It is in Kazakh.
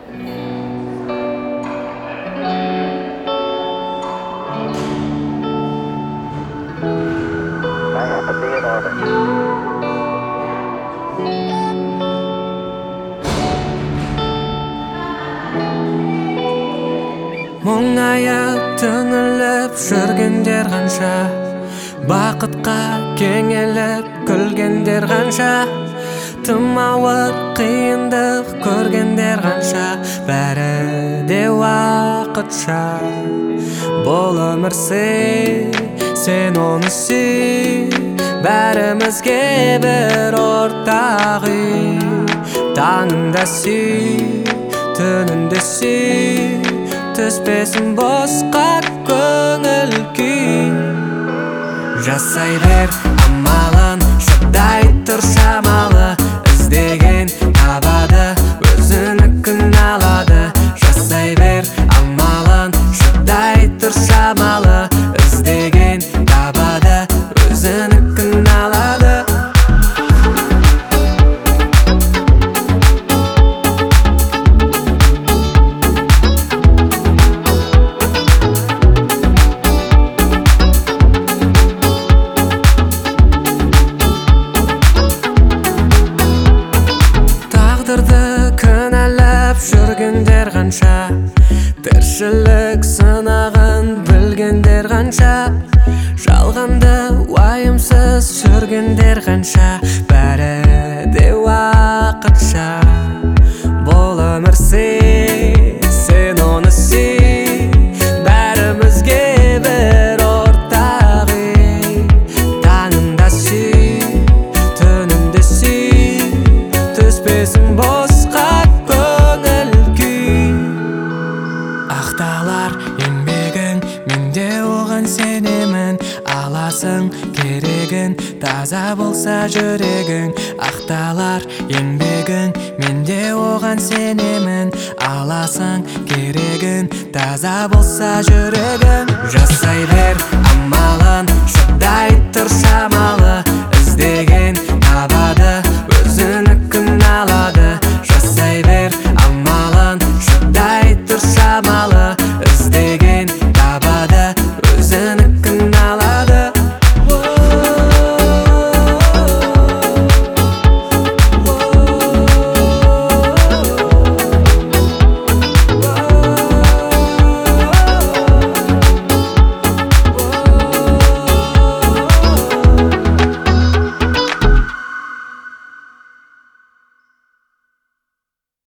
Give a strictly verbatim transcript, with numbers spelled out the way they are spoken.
Мұңайып түңіліп жүргендер қанша, бақытқа кеңеліп күлгендер қанша, тым ауыр қиындық көргендер қанша, бәрі де уақытша. Бұл өмір сый, сен оны сүй, бәрімізге бір ортақ үй. Таңында сүй, түнінде сүй, түспесін босқа көңіл күй. Жасай бер амалын, шыдай тұр шамалы, іздеген табады, өзінікін алады. Жасай бер амалын, шыдай тұр шамалы, іздеген табады, өзінікін алады. Кінәлап жүргендер қанша, тіршілік сынағын білгендер қанша, жалғанды уайымсыз жүргендер қанша, бәрі де уақытша. Бұл өмір сый, сен оны сүй, бәрімізге бір ортақ үй. Таңында сүй, түнінде сүй, түспесін босқа көңіл күй. Ақталар еңбегің, менде оған сенемін, аласың керегін, таза болса жүрегің. Ақталар еңбегің, менде оған сенемін, аласың керегін, таза болса жүрегің. Жасай бер амалын, шыдай тұр шамалы,